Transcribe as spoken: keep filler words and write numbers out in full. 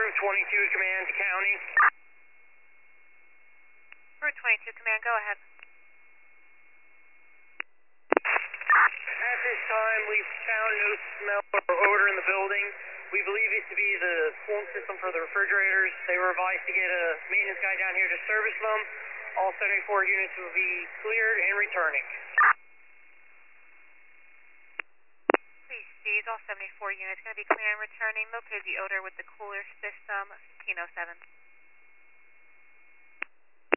Route twenty-two Command to County. Route twenty-two Command, go ahead. At this time, we've found no smell or odor in the building. We believe it to be the cooling system for the refrigerators. They were advised to get a maintenance guy down here to service them. All seventy-four units will be cleared and returning. Please seize all seventy-four units. Going to be clear and returning. Located the odor with the cooler system, fifteen oh seven.